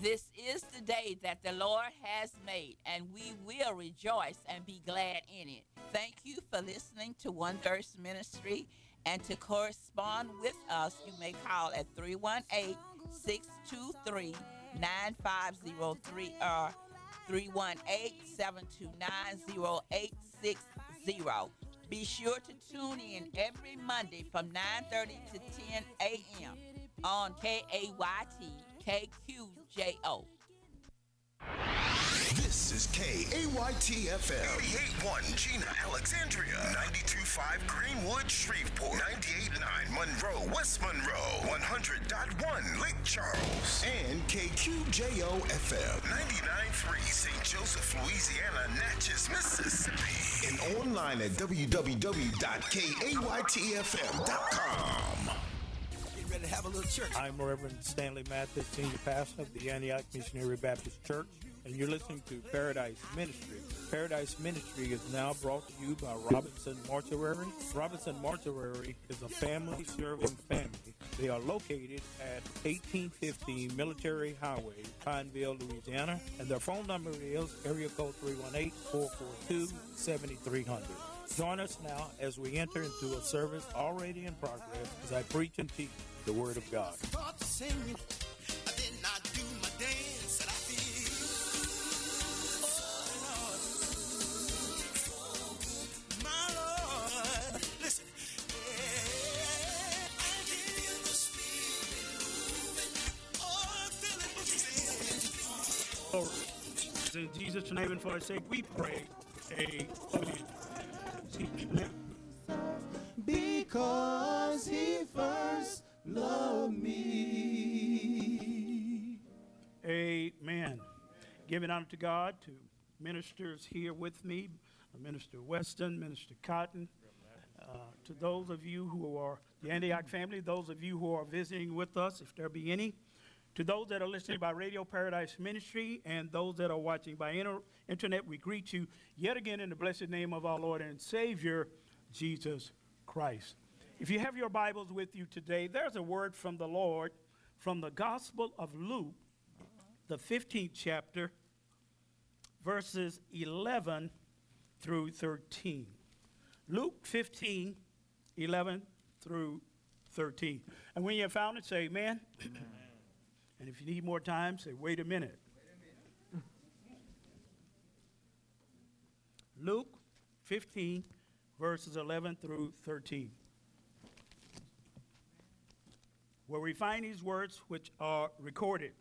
This is the day that the Lord has made, and we will rejoice and be glad in it. Thank you for listening to One Thirst Ministry. And to correspond with us, you may call at 318-623-9503 or 318-729-0860. Be sure to tune in every Monday from 9:30 to 10 a.m. on KAYT KQJO. This is KAYT-FM. 88.1 Gina, Alexandria. 92.5 Greenwood, Shreveport. 98.9 Monroe, West Monroe. 100.1 Lake Charles. And KQJO-FM. 99.3 St. Joseph, Louisiana, Natchez, Mississippi. And online at www.kaytfm.com. Ready to have a little church. I'm Reverend Stanley Mathis, Senior Pastor of the Antioch Missionary Baptist Church, and you're listening to Paradise Ministry. Paradise Ministry is now brought to you by Robinson Mortuary. Robinson Mortuary is a family-serving family. They are located at 1815 Military Highway, Pineville, Louisiana, and their phone number is area code 318-442-7300. Join us now as we enter into a service already in progress as I preach and teach the Word of God. Start to sing, I did not do my dance that I feel. Oh, Lord. My Lord. Listen. Yeah. I give you the spirit moving. Oh, feel it moving. In Jesus' name and for His sake, we pray. Amen. Because He first loved me. Amen. Giving honor to God, to ministers here with me, Minister Weston, Minister Cotton, to those of you who are the Antioch family, those of you who are visiting with us, if there be any, to those that are listening by Radio Paradise Ministry and those that are watching by internet, we greet you yet again in the blessed name of our Lord and Savior, Jesus Christ. If you have your Bibles with you today, there's a word from the Lord from the Gospel of Luke, the 15th chapter, verses 11 through 13. Luke 15, 11 through 13. And when you have found it, say amen. Amen. And if you need more time, say, wait a minute. Luke 15, verses 11 through 13. Where we find these words which are recorded.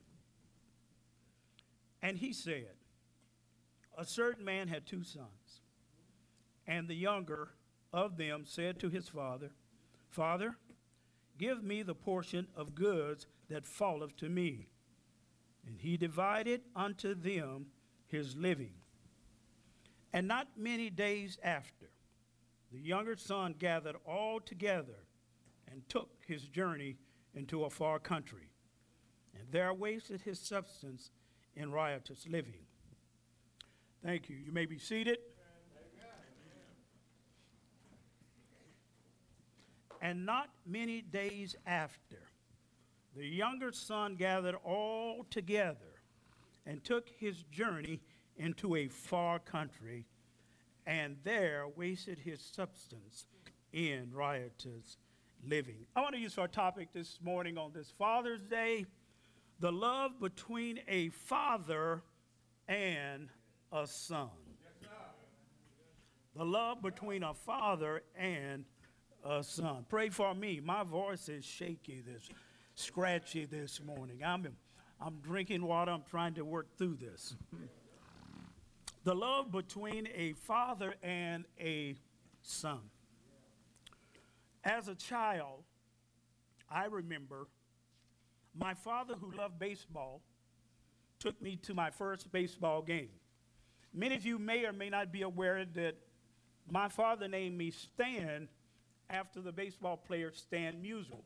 And he said, a certain man had two sons, and the younger of them said to his father, Father, give me the portion of goods that falleth to me. And he divided unto them his living. And not many days after, the younger son gathered all together and took his journey into a far country, and there wasted his substance in riotous living. Thank you. You may be seated. And not many days after, the younger son gathered all together and took his journey into a far country, and there wasted his substance in riotous living. I want to use our topic this morning on this Father's Day, the love between a father and a son. The love between a father and a son. Pray for me. My voice is shaky, scratchy this morning. I'm drinking water. I'm trying to work through this. The love between a father and a son. As a child, I remember my father, who loved baseball, took me to my first baseball game. Many of you may or may not be aware that my father named me Stan after the baseball player Stan Musial.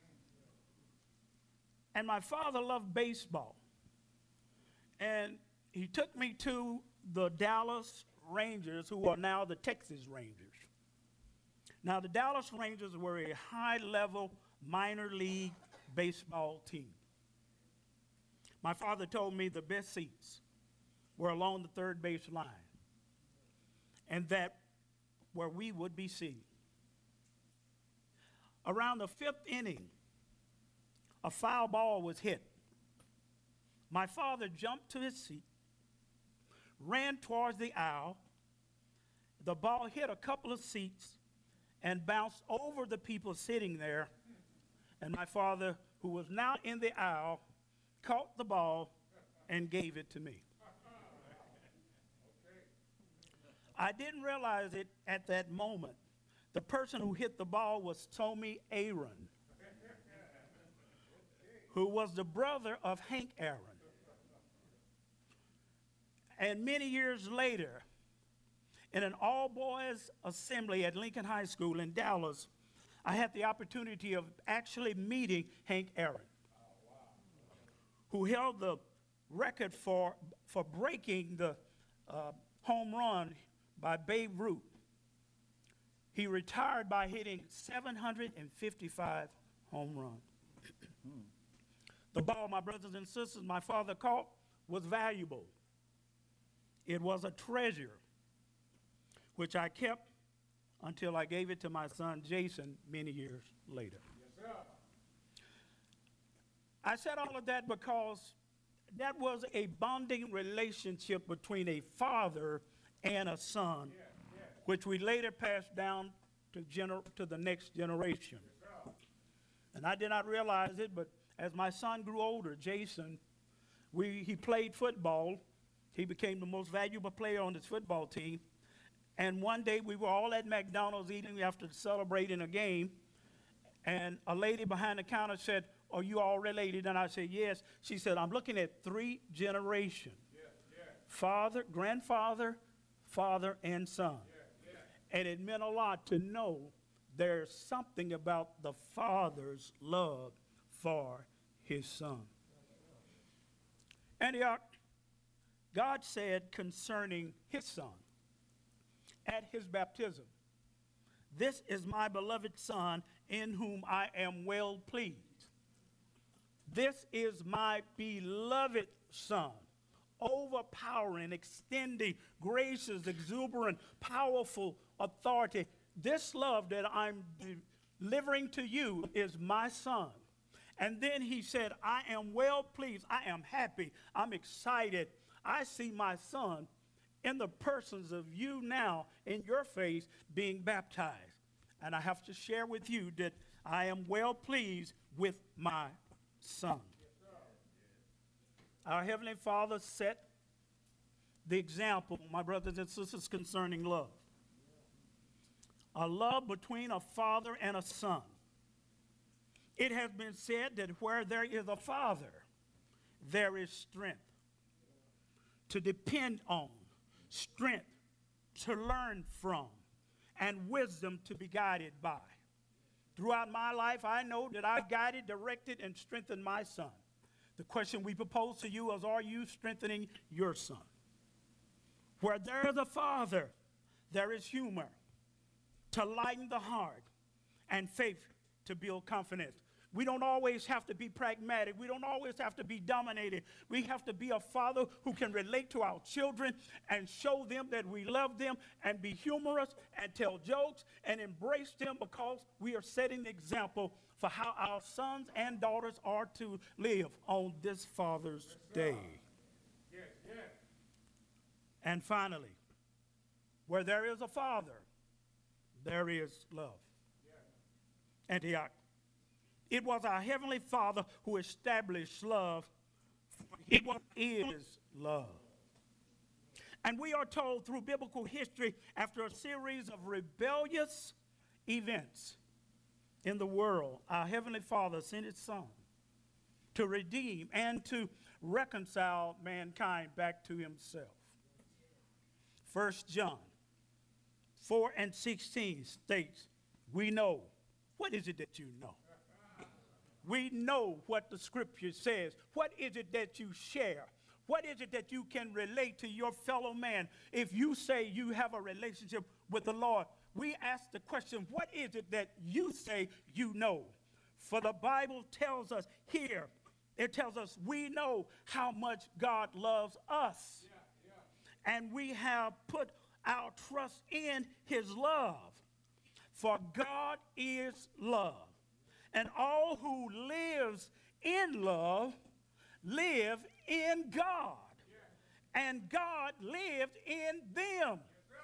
And my father loved baseball. And he took me to the Dallas Rangers, who are now the Texas Rangers. Now, the Dallas Rangers were a high-level minor league baseball team. my father told me the best seats were along the third base line, and that where we would be seated. Around the fifth inning, a foul ball was hit. My father jumped to his seat, ran towards the aisle. The ball hit a couple of seats and bounced over the people sitting there. And my father, who was now in the aisle, caught the ball and gave it to me. I didn't realize it at that moment. The person who hit the ball was Tommy Aaron, who was the brother of Hank Aaron. And many years later, in an all-boys assembly at Lincoln High School in Dallas, I had the opportunity of actually meeting Hank Aaron, who held the record for breaking the home run by Babe Ruth. He retired by hitting 755 home runs. The ball, my brothers and sisters, my father caught was valuable. It was a treasure, which I kept until I gave it to my son Jason many years later. Yes, sir. I said all of that because that was a bonding relationship between a father and a son, which we later passed down to the next generation. And I did not realize it, but as my son grew older, Jason, he played football. He became the most valuable player on his football team. And one day we were all at McDonald's eating after celebrating a game, and a lady behind the counter said, "Are you all related?" And I said, "Yes." She said, "I'm looking at 3 generations. Father, grandfather, father, and son." And it meant a lot to know there's something about the father's love for his son. Antioch, God said concerning his son at his baptism, "This is my beloved son in whom I am well pleased." This is my beloved son, overpowering, extending, gracious, exuberant, powerful authority. This love that I'm delivering to you is my son. And then he said, I am well pleased. I am happy. I'm excited. I see my son in the persons of you now in your face being baptized. And I have to share with you that I am well pleased with my son. Our Heavenly Father set the example, my brothers and sisters, concerning love. A love between a father and a son. It has been said that where there is a father, there is strength to depend on, strength to learn from, and wisdom to be guided by. Throughout my life, I know that I guided, directed, and strengthened my son. The question we propose to you is, are you strengthening your son? Where there is a father, there is humor to lighten the heart and faith to build confidence. We don't always have to be pragmatic. We don't always have to be dominated. We have to be a father who can relate to our children and show them that we love them, and be humorous and tell jokes and embrace them, because we are setting the example for how our sons and daughters are to live on this Father's Day. Yes, yes. And finally, where there is a father, there is love. Yes. Antioch. It was our Heavenly Father who established love. It is love. And we are told through biblical history, after a series of rebellious events in the world, our Heavenly Father sent his Son to redeem and to reconcile mankind back to himself. 1 John 4:16 states, we know. What is it that you know? We know what the scripture says. What is it that you share? What is it that you can relate to your fellow man? If you say you have a relationship with the Lord, we ask the question, what is it that you say you know? For the Bible tells us here it tells us we know how much God loves us. And we have put our trust in his love. For God is love. And all who lives in love live in God. And God lived in them.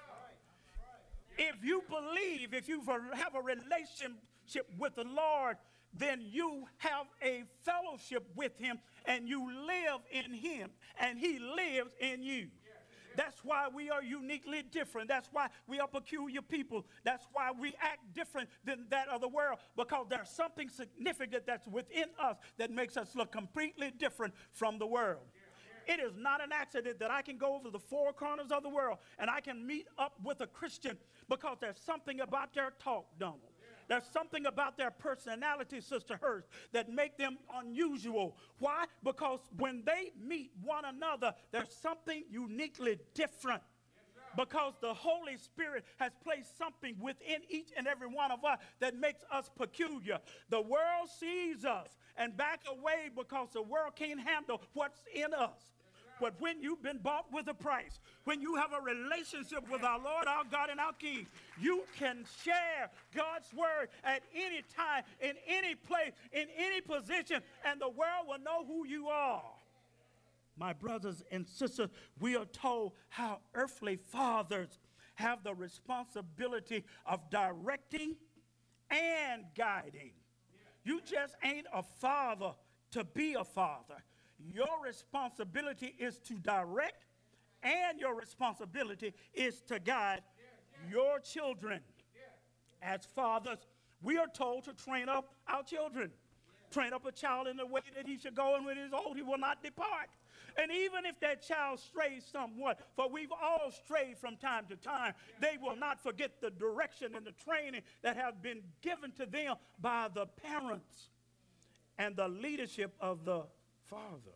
If you believe, if you have a relationship with the Lord, then you have a fellowship with him and you live in him and he lives in you. That's why we are uniquely different. That's why we are peculiar people. That's why we act different than that of the world, because there's something significant that's within us that makes us look completely different from the world. It is not an accident that I can go over the four corners of the world and I can meet up with a Christian because there's something about their talk, Donald. There's something about their personality, Sister Hurst, that make them unusual. Why? Because when they meet one another, there's something uniquely different. Because the Holy Spirit has placed something within each and every one of us that makes us peculiar. The world sees us and back away because the world can't handle what's in us. But when you've been bought with a price, when you have a relationship with our Lord, our God, and our King, you can share God's word at any time, in any place, in any position, and the world will know who you are. My brothers and sisters, we are told how earthly fathers have the responsibility of directing and guiding. You just ain't a father to be a father. Your responsibility is to direct, and your responsibility is to guide your children. As fathers, we are told to train up our children. Train up a child in the way that he should go, and when he is old, he will not depart. And even if that child strays somewhat, for we've all strayed from time to time, they will not forget the direction and the training that has been given to them by the parents and the leadership of the Father.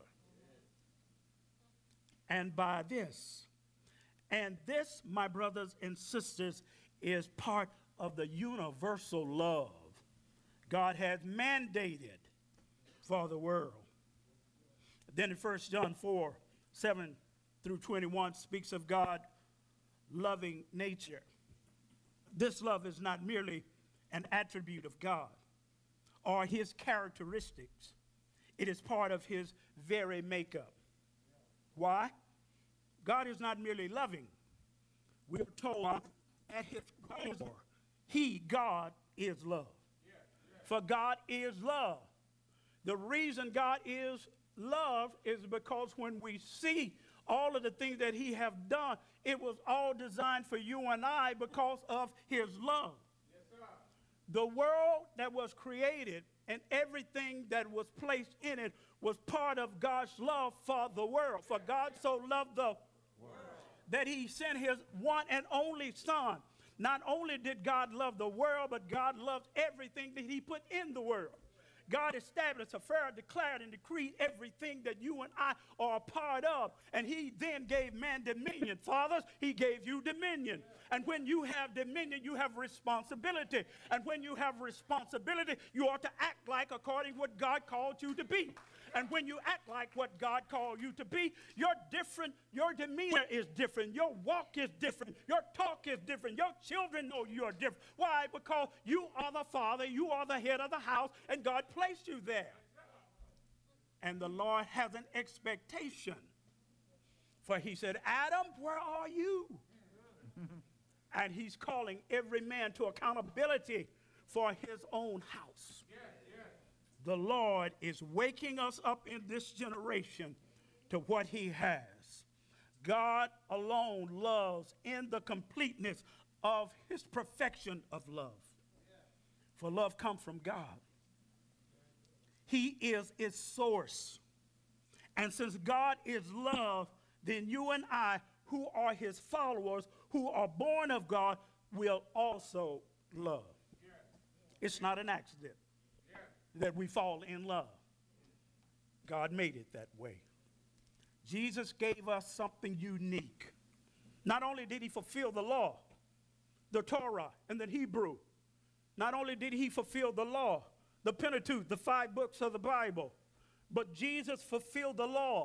And by this, and this, my brothers and sisters, is part of the universal love God has mandated for the world. Then in 1 John 4, 7 through 21 speaks of God loving nature. This love is not merely an attribute of God or his characteristics. It is part of his very makeup. Why? God is not merely loving. We're told at his core, God, is love. For God is love. The reason God is love is because when we see all of the things that he have done, it was all designed for you and I because of his love. Yes, sir. The world that was created and everything that was placed in it was part of God's love for the world. For God so loved the world that he sent his one and only son. Not only did God love the world, but God loved everything that he put in the world. God established, affirmed, declared, and decreed everything that you and I are a part of. And he then gave man dominion. Fathers, he gave you dominion. And when you have dominion, you have responsibility. And when you have responsibility, you ought to act like according to what God called you to be. And when you act like what God called you to be, you're different. Your demeanor is different. Your walk is different. Your talk is different. Your children know you are different. Why? Because you are the father. You are the head of the house, and God placed you there. And the Lord has an expectation. For he said, Adam, where are you? And he's calling every man to accountability for his own house. The Lord is waking us up in this generation to what he has. God alone loves in the completeness of his perfection of love. For love comes from God. He is its source. And since God is love, then you and I, who are his followers, who are born of God, will also love. It's not an accident that we fall in love. God made it that way. Jesus gave us something unique. Not only did he fulfill the law, the Torah, and the Hebrew, not only did he fulfill the law, the Pentateuch, the 5 books of the Bible, But Jesus fulfilled the law